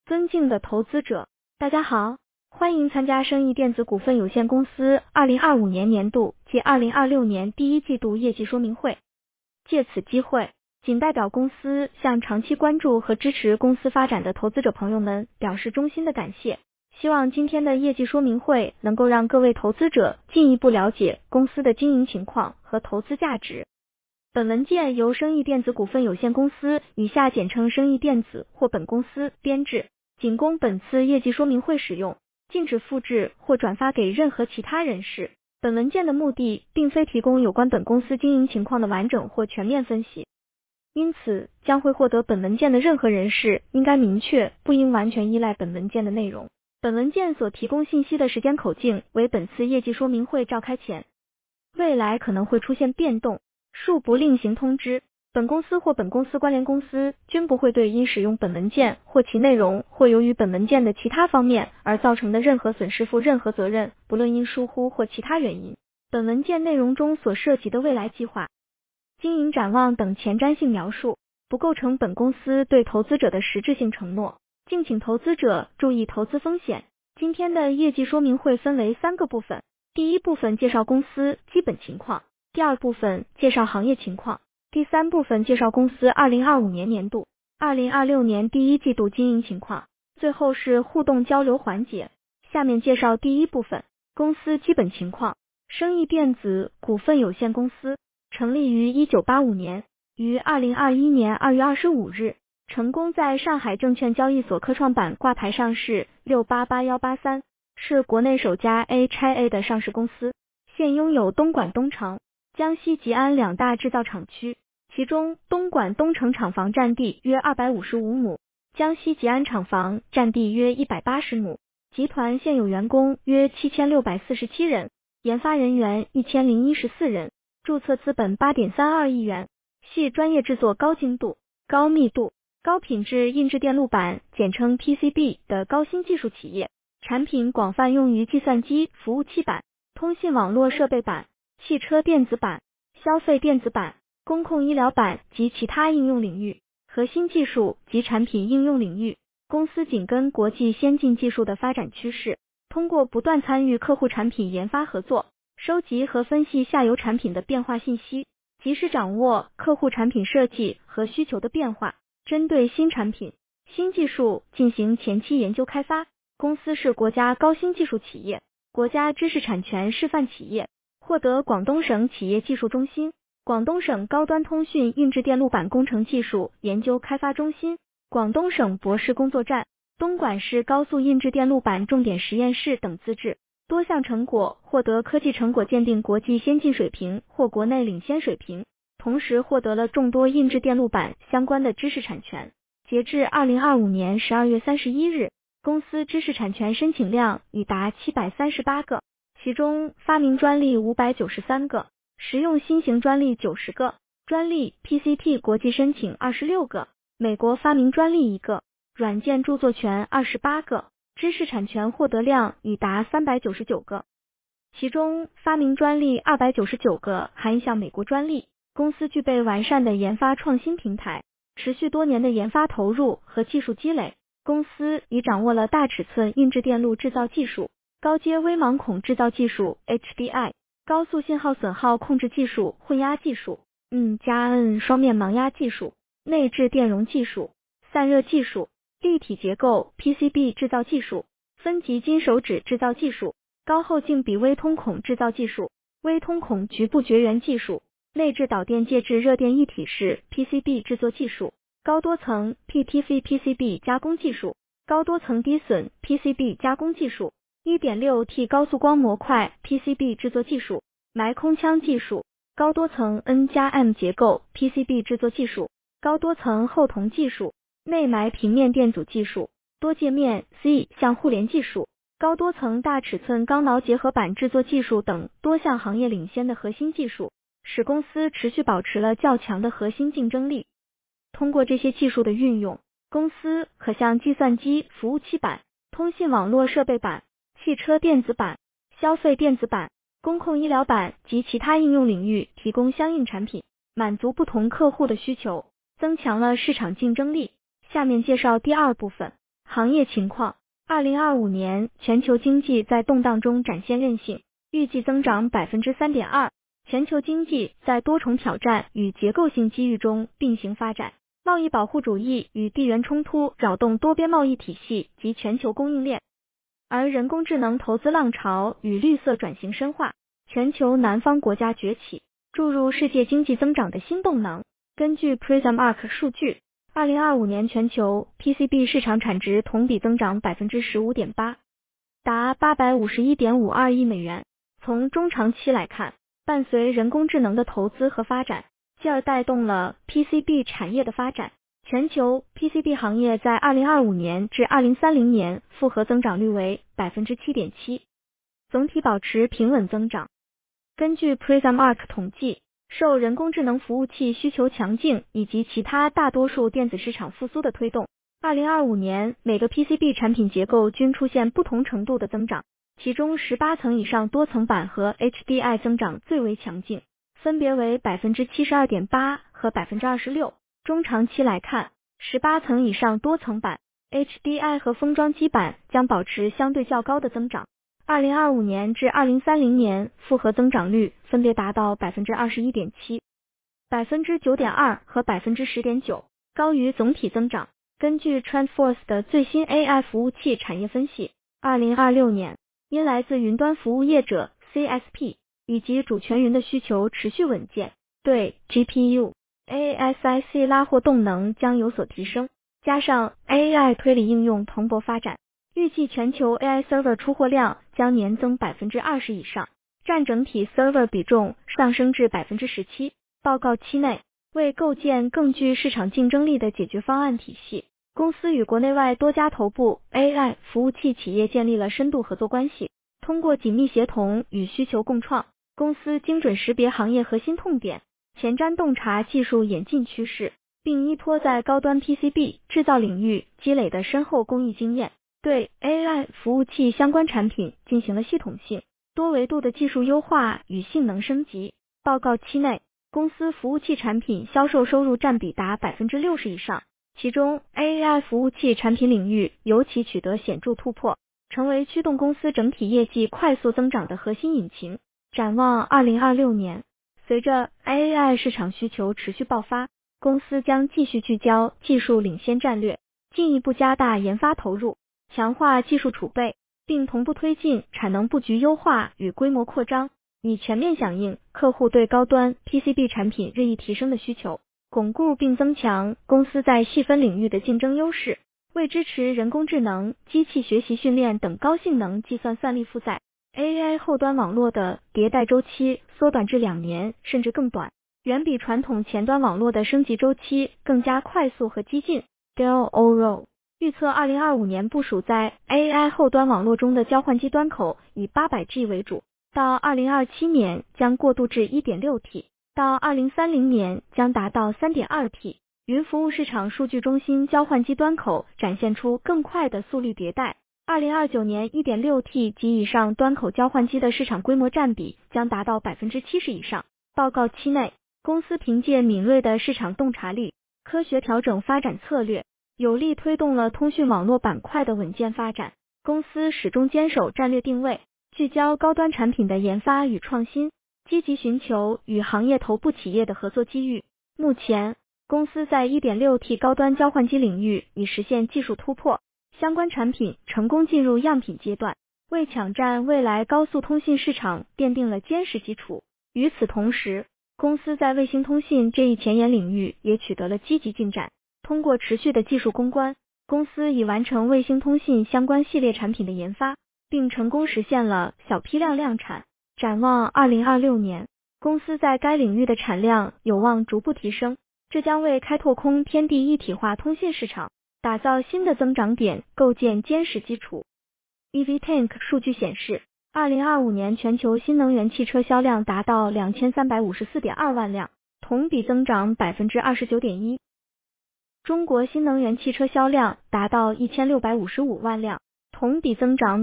尊敬的投资者，大家好，欢迎参加生意电子股份有限公司2025年年度及2026年第一季度业绩说明会。借此机会，仅代表公司向长期关注和支持公司发展的投资者朋友们表示衷心的感谢。希望今天的业绩说明会能够让各位投资者进一步了解公司的经营情况和投资价值。本文件由生意电子股份有限公司（以下简称生意电子）或本公司编制，仅供本次业绩说明会使用，禁止复制或转发给任何其他人士。本文件的目的并非提供有关本公司经营情况的完整或全面分析，因此将会获得本文件的任何人士应该明确不应完全依赖本文件的内容。本文件所提供信息的时间口径为本次业绩说明会召开前，未来可能会出现变动，恕不另行通知。本公司或本公司关联公司均不会对因使用本文件或其内容或由于本文件的其他方面而造成的任何损失负任何责任，不论因疏忽或其他原因。本文件内容中所涉及的未来计划、经营展望等前瞻性描述，不构成本公司对投资者的实质性承诺，敬请投资者注意投资风险。今天的业绩说明会分为3个部分，第一部分介绍公司基本情况，第二部分介绍行业情况，第三部分介绍公司2025年年度、2026年第一季度经营情况，最后是互动交流环节。下面介绍第一部分，公司基本情况。生意电子股份有限公司成立于1985年，于2021年2月25日成功在上海证券交易所科创板挂牌上市688183，是国内首家 HIA 的上市公司，现拥有东莞东城、江西吉安2大制造厂区，其中东莞东城厂房占地约255亩，江西吉安厂房占地约180亩。集团现有员工约7647人，研发人员1014人，注册资本8.32亿元，系专业制作高精度、高密度、高品质印制电路板简称 PCB 的高新技术企业，产品广泛用于计算机服务器板、通信网络设备板、汽车电子板、消费电子板、公控医疗板及其他应用领域。核心技术及产品应用领域，公司紧跟国际先进技术的发展趋势，通过不断参与客户产品研发合作，收集和分析下游产品的变化信息，及时掌握客户产品设计和需求的变化，针对新产品、新技术进行前期研究开发。公司是国家高新技术企业、国家知识产权示范企业，获得广东省企业技术中心、广东省高端通讯印制电路板工程技术研究开发中心、广东省博士工作站、东莞市高速印制电路板重点实验室等资质，多项成果获得科技成果鉴定国际先进水平或国内领先水平，同时获得了众多印制电路板相关的知识产权。截至2025年12月31日，公司知识产权申请量已达738个，其中发明专利593个，实用新型专利90个，专利 PCT 国际申请26个，美国发明专利1个，软件著作权28个，知识产权获得量已达399个，其中发明专利299个含一项美国专利。公司具备完善的研发创新平台，持续多年的研发投入和技术积累。公司已掌握了大尺寸印制电路制造技术、高阶微芒孔制造技术 HDI、高速信号损耗控制技术、混压技术、N+N 双面盲压技术、内置电容技术、散热技术、立体结构 PCB 制造技术、分级金手指制造技术、高厚径比微通孔制造技术、微通孔局部绝缘技术、内置导电介质热电一体式 PCB 制作技术、高多层 PTC PCB 加工技术、高多层低损 PCB 加工技术、1.6T 高速光模块 PCB 制作技术、埋空腔技术、高多层 N+M 结构 PCB 制作技术、高多层厚铜技术、内埋平面电阻技术、多界面 C 相互联技术、高多层大尺寸钢挠结合板制作技术等多项行业领先的核心技术，使公司持续保持了较强的核心竞争力。通过这些技术的运用，公司可向计算机服务器板、通信网络设备板、汽车电子板、消费电子板、公控医疗板及其他应用领域提供相应产品，满足不同客户的需求，增强了市场竞争力。下面介绍第二部分， 行业情况，2025年全球经济在动荡中展现韧性，预计增长 3.2%。全球经济在多重挑战与结构性机遇中并行发展，贸易保护主义与地缘冲突扰动多边贸易体系及全球供应链，而人工智能投资浪潮与绿色转型深化，全球南方国家崛起，注入世界经济增长的新动能。根据 Prismark 数据，2025年全球 PCB 市场产值同比增长 15.8%， 达 851.52亿美元。从中长期来看，伴随人工智能的投资和发展，继而带动了 PCB 产业的发展。全球 PCB 行业在2025年至2030年复合增长率为 7.7%， 总体保持平稳增长。根据 Prismark 统计，受人工智能服务器需求强劲以及其他大多数电子市场复苏的推动，2025年每个 PCB 产品结构均出现不同程度的增长，其中18层以上多层板和 HDI 增长最为强劲，分别为 72.8% 和 26%。中长期来看，18层以上多层板、HDI 和封装基板将保持相对较高的增长。2025年至2030年复合增长率分别达到 21.7%、9.2% 和 10.9%， 高于总体增长。根据 TrendForce 的最新 AI 服务器产业分析，2026年因来自云端服务业者 CSP 以及主权云的需求持续稳健，对 GPU、ASIC 拉货动能将有所提升，加上 AI 推理应用蓬勃发展，预计全球 AI server 出货量将年增 20% 以上，占整体 server 比重上升至 17%。报告期内，为构建更具市场竞争力的解决方案体系，公司与国内外多家头部 AI 服务器企业建立了深度合作关系，通过紧密协同与需求共创，公司精准识别行业核心痛点，前瞻洞察技术演进趋势，并依托在高端 PCB 制造领域积累的深厚工艺经验，对 AI 服务器相关产品进行了系统性、多维度的技术优化与性能升级。报告期内，公司服务器产品销售收入占比达 60% 以上，其中 AI 服务器产品领域尤其取得显著突破，成为驱动公司整体业绩快速增长的核心引擎。展望2026年，随着 AI 市场需求持续爆发，公司将继续聚焦技术领先战略，进一步加大研发投入，强化技术储备，并同步推进产能布局优化与规模扩张，以全面响应客户对高端 PCB 产品日益提升的需求，巩固并增强公司在细分领域的竞争优势。为支持人工智能、机器学习训练等高性能计算算力负载，AI 后端网络的迭代周期缩短至2年甚至更短，远比传统前端网络的升级周期更加快速和激进。Dell Ouro 预测2025年部署在 AI 后端网络中的交换机端口以 800G 为主，到2027年将过渡至 1.6T， 到2030年将达到 3.2T。 云服务市场数据中心交换机端口展现出更快的速率迭代，2029年 1.6T 及以上端口交换机的市场规模占比将达到 70% 以上。报告期内，公司凭借敏锐的市场洞察力，科学调整发展策略，有力推动了通讯网络板块的稳健发展。公司始终坚守战略定位，聚焦高端产品的研发与创新，积极寻求与行业头部企业的合作机遇。目前，公司在 1.6T 高端交换机领域已实现技术突破，相关产品成功进入样品阶段，为抢占未来高速通信市场奠定了坚实基础。与此同时，公司在卫星通信这一前沿领域也取得了积极进展。通过持续的技术攻关，公司已完成卫星通信相关系列产品的研发，并成功实现了小批量量产。展望2026年，公司在该领域的产量有望逐步提升，这将为开拓空天地一体化通信市场打造新的增长点构建坚实基础。EVTank 数据显示，2025年全球新能源汽车销量达到 2354.2 万辆，同比增长 29.1%。中国新能源汽车销量达到 1655 万辆，同比增长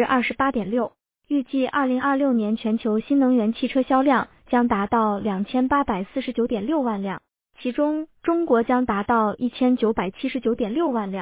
28.6%。预计2026年全球新能源汽车销量将达到 2849.6 万辆，其中中国将达到 1979.6 万辆。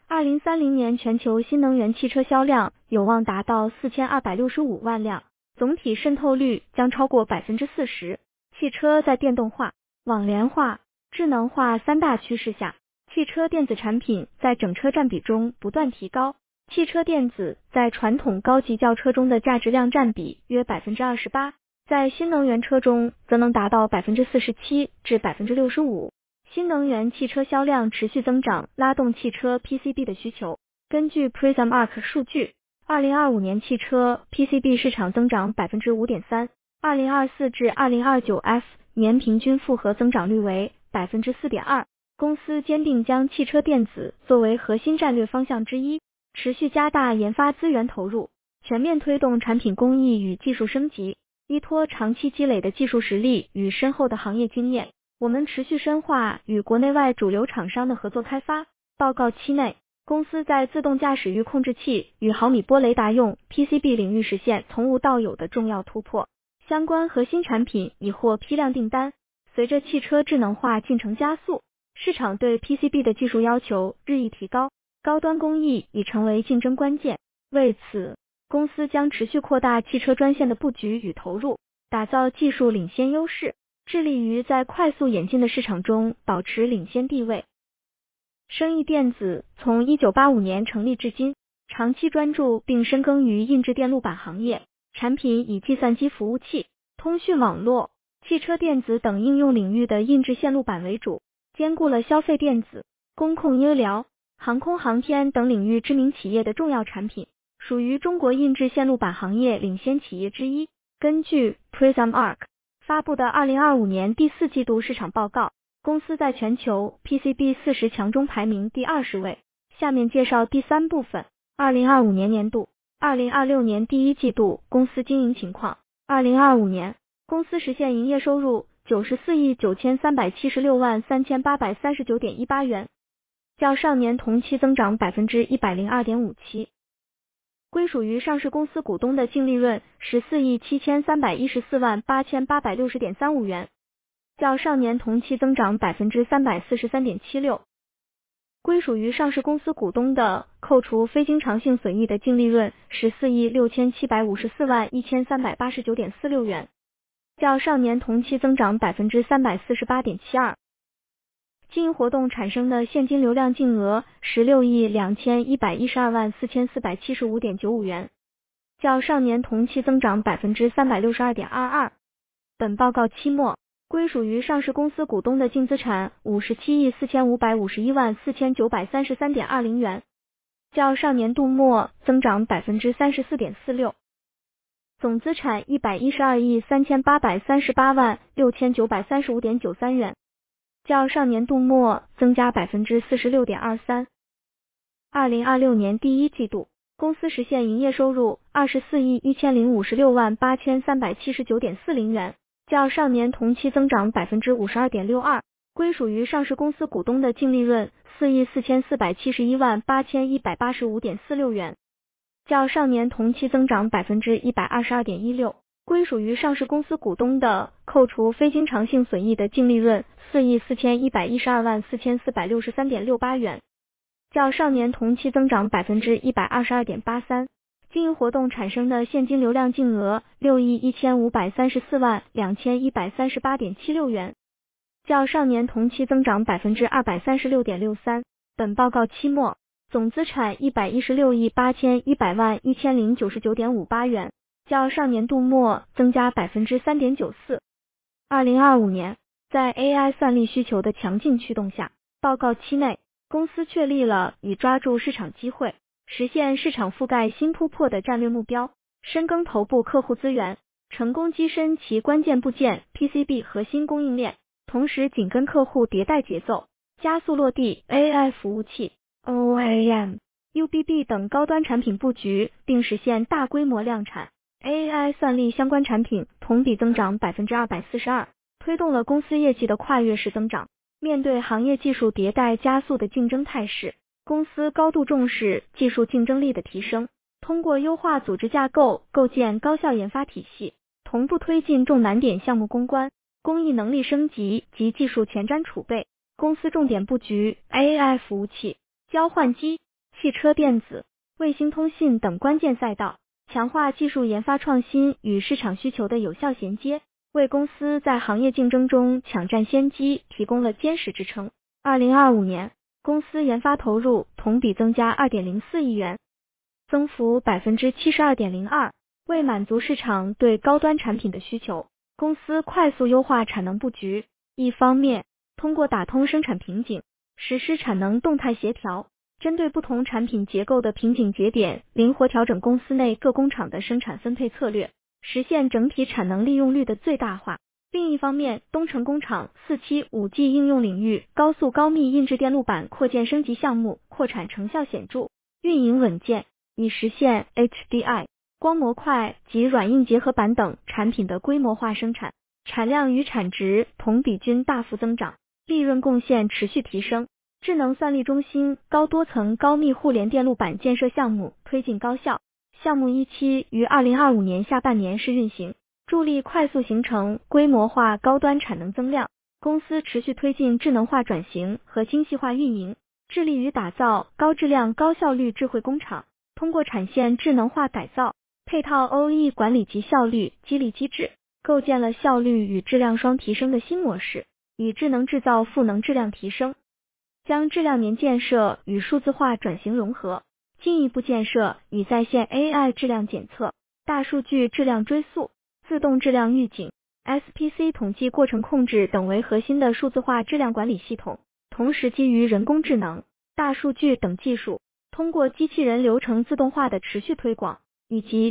2030年全球新能源汽车销量有望达到4265万辆，总体渗透率将超过 40%。汽车在电动化、网联化、智能化三大趋势下，汽车电子产品在整车占比中不断提高。汽车电子在传统高级轿车中的价值量占比约 28%， 在新能源车中则能达到 47% 至 65%。新能源汽车销量持续增长，拉动汽车 PCB 的需求。根据 Prismark 数据，2025年汽车 PCB 市场增长 5.3%， 2024至2029 F 年平均复合增长率为 4.2%。公司坚定将汽车电子作为核心战略方向之一，持续加大研发资源投入，全面推动产品工艺与技术升级。依托长期积累的技术实力与深厚的行业经验，我们持续深化与国内外主流厂商的合作开发。报告期内，公司在自动驾驶域控制器与毫米波雷达用 PCB 领域实现从无到有的重要突破，相关核心产品已获批量订单。随着汽车智能化进程加速，市场对 PCB 的技术要求日益提高，高端工艺已成为竞争关键。为此，公司将持续扩大汽车专线的布局与投入，打造技术领先优势，致力于在快速演进的市场中保持领先地位。生意电子从1985年成立至今，长期专注并深耕于印制电路板行业，产品以计算机服务器、通讯网络、汽车电子等应用领域的印制线路板为主，兼顾了消费电子、工控医疗、航空航天等领域知名企业的重要产品，属于中国印制线路板行业领先企业之一。根据 Prismark 发布的2025年第4季度市场报告，公司在全球 PCB 40强中排名第20位。下面介绍第3部分，2025年年度、2026年第1季度公司经营情况。2025年，公司实现营业收入94亿9376万3839.18元，较上年同期增长 102.57%。归属于上市公司股东的净利润14亿7314万8860.35元，较上年同期增长 343.76%。归属于上市公司股东的扣除非经常性损益的净利润14亿6754万1389.46元，较上年同期增长 348.72%。经营活动产生的现金流量净额16亿2112万4475.95元，较上年同期增长 362.22%。本报告期末，归属于上市公司股东的净资产57亿4551万4933.20元，较上年度末增长 34.46%。总资产112亿3838万6935.93元，较上年度末增加 46.23%。2026年第1季度，公司实现营业收入24亿1056万8379.40元，较上年同期增长 52.62%。归属于上市公司股东的净利润4亿4471万8185.46元，较上年同期增长 122.16%。归属于上市公司股东的扣除非经常性损益的净利润4亿4112万4463.68元，较上年同期增长 122.83%。经营活动产生的现金流量净额6亿1534万2138.76元，较上年同期增长 236.63%。本报告期末，总资产116亿8100万1099.58元，较上年度末增加 3.94%。2025年，在 AI 算力需求的强劲驱动下，报告期内，公司确立了以抓住市场机会，实现市场覆盖新突破的战略目标，深耕头部客户资源，成功跻身其关键部件 PCB 核心供应链，同时紧跟客户迭代节奏，加速落地 AI 服务器、OEM、UBB 等高端产品布局，并实现大规模量产。AI 算力相关产品同比增长 242%， 推动了公司业绩的跨越式增长。面对行业技术迭代加速的竞争态势，公司高度重视技术竞争力的提升，通过优化组织架构，构建高效研发体系，同步推进重难点项目攻关、工艺能力升级及技术前瞻储备。公司重点布局 AI 服务器、交换机、 汽车电子、卫星通信等关键赛道，强化技术研发创新与市场需求的有效衔接，为公司在行业竞争中抢占先机提供了坚实支撑。2025年，公司研发投入同比增加 2.04 亿元，增幅 72.02%。为满足市场对高端产品的需求，公司快速优化产能布局。一方面，通过打通生产瓶颈，实施产能动态协调，针对不同产品结构的瓶颈节点，灵活调整公司内各工厂的生产分配策略，实现整体产能利用率的最大化。另一方面，东城工厂4期 5G 应用领域高速高密印制电路板扩建升级项目扩产成效显著，运营稳健，以实现 HDI、光模块及软硬结合板等产品的规模化生产，产量与产值同比均大幅增长，利润贡献持续提升。智能算力中心高多层高密互联电路板建设项目推进高效，项目1期于2025年下半年试运行，助力快速形成规模化高端产能增量。公司持续推进智能化转型和精细化运营，致力于打造高质量高效率智慧工厂，通过产线智能化改造、配套 OE 管理及效率激励机制，构建了效率与质量双提升的新模式，以智能制造赋能质量提升，将质量年建设与数字化转型融合，进一步建设以在线 AI 质量检测、大数据质量追溯、自动质量预警、SPC 统计过程控制等为核心的数字化质量管理系统，同时基于人工智能、大数据等技术，通过机器人流程自动化的持续推广，以及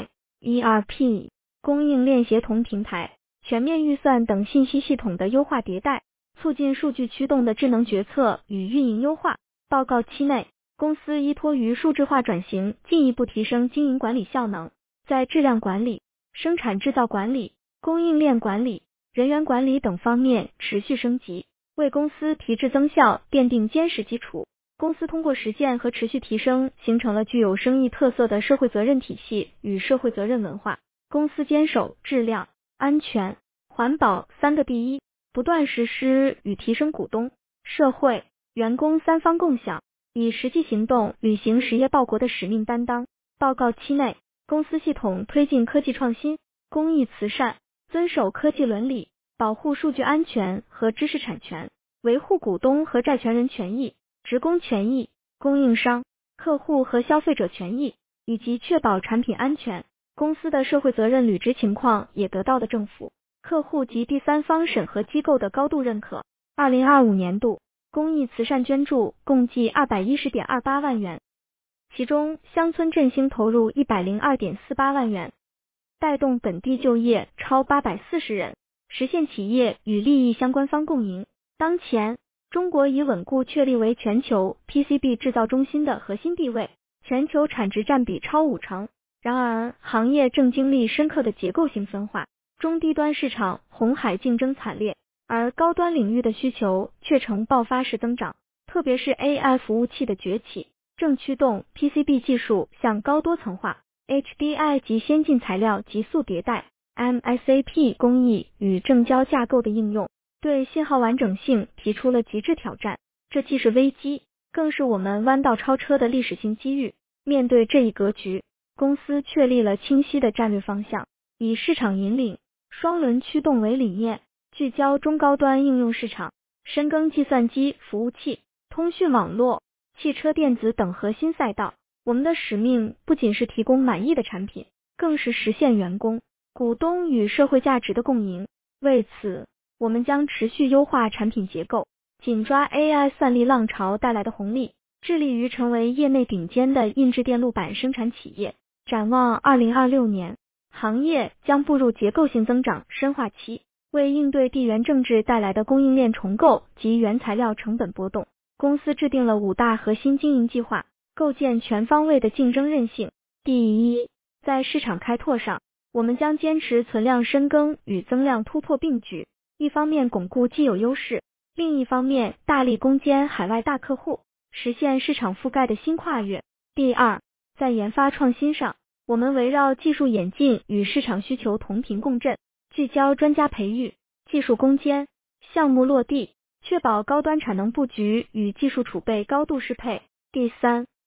BI、ERP、供应链协同平台、全面预算等信息系统的优化迭代，促进数据驱动的智能决策与运营优化。报告期内，公司依托于数字化转型，进一步提升经营管理效能，在质量管理、生产制造管理、供应链管理、人员管理等方面持续升级，为公司提质增效奠定坚实基础。公司通过实践和持续提升，形成了具有生意特色的社会责任体系与社会责任文化。公司坚守质量、安全、环保3个第一，不断实施与提升股东、社会、员工3方共享，以实际行动履行实业报国的使命担当。报告期内，公司系统推进科技创新、公益慈善，遵守科技伦理，保护数据安全和知识产权，维护股东和债权人权益、职工权益、供应商、客户和消费者权益，以及确保产品安全。公司的社会责任履职情况也得到了政府、客户及第三方审核机构的高度认可。2025年度，公益慈善捐助共计 210.28 万元，其中乡村振兴投入 102.48 万元，带动本地就业超840人，实现企业与利益相关方共赢。当前，中国已稳固确立为全球 PCB 制造中心的核心地位，全球产值占比超50%。然而，行业正经历深刻的结构性分化，中低端市场红海竞争惨烈，而高端领域的需求却呈爆发式增长，特别是 AI 服务器的崛起，正驱动 PCB 技术向高多层化、HDI 及先进材料急速迭代、MSAP 工艺与正交架构的应用，对信号完整性提出了极致挑战。这既是危机，更是我们弯道超车的历史性机遇。面对这一格局，公司确立了清晰的战略方向，以市场引领、双轮驱动为理念，聚焦中高端应用市场，深耕计算机、服务器、通讯网络、汽车电子等核心赛道。我们的使命不仅是提供满意的产品，更是实现员工、股东与社会价值的共赢。为此，我们将持续优化产品结构，紧抓 AI 算力浪潮带来的红利，致力于成为业内顶尖的印制电路板生产企业。展望2026年，行业将步入结构性增长深化期，为应对地缘政治带来的供应链重构及原材料成本波动，公司制定了5大核心经营计划，构建全方位的竞争韧性。第一，在市场开拓上，我们将坚持存量深耕与增量突破并举，一方面巩固既有优势，另一方面大力攻坚海外大客户，实现市场覆盖的新跨越。第二，在研发创新上，我们围绕技术演进与市场需求同频共振，聚焦专家培育、技术攻坚、项目落地，确保高端产能布局与技术储备高度适配。第三，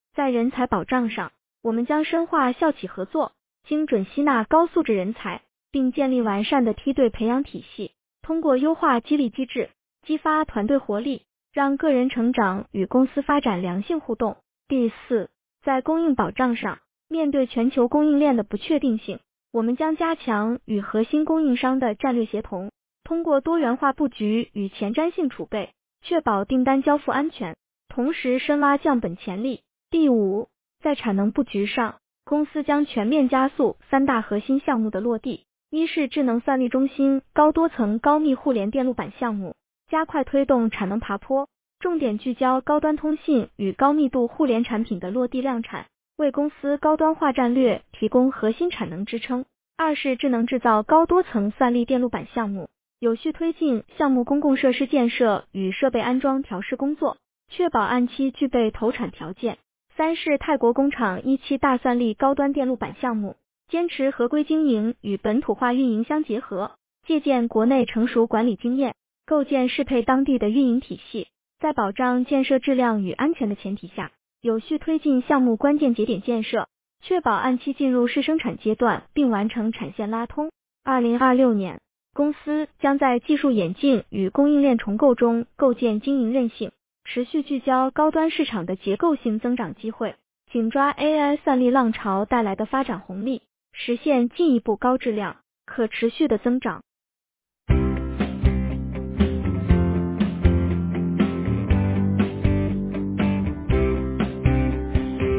在人才保障上，我们将深化校企合作，精准吸纳高素质人才，并建立完善的梯队培养体系，通过优化激励机制，激发团队活力，让个人成长与公司发展良性互动。第四，在供应保障上，面对全球供应链的不确定性，我们将加强与核心供应商的战略协同，通过多元化布局与前瞻性储备，确保订单交付安全，同时深挖降本潜力。第五，在产能布局上，公司将全面加速三大核心项目的落地。一是智能算力中心高多层高密互联电路板项目，加快推动产能爬坡，重点聚焦高端通信与高密度互联产品的落地量产，为公司高端化战略提供核心产能支撑。二是智能制造高多层算力电路板项目，有序推进项目公共设施建设与设备安装调试工作，确保按期具备投产条件。三是泰国工厂一期大算力高端电路板项目，坚持合规经营与本土化运营相结合，借鉴国内成熟管理经验，构建适配当地的运营体系，在保障建设质量与安全的前提下，有序推进项目关键节点建设，确保按期进入试生产阶段并完成产线拉通。2026年，公司将在技术演进与供应链重构中构建经营韧性，持续聚焦高端市场的结构性增长机会，紧抓 AI 算力浪潮带来的发展红利，实现进一步高质量、可持续的增长。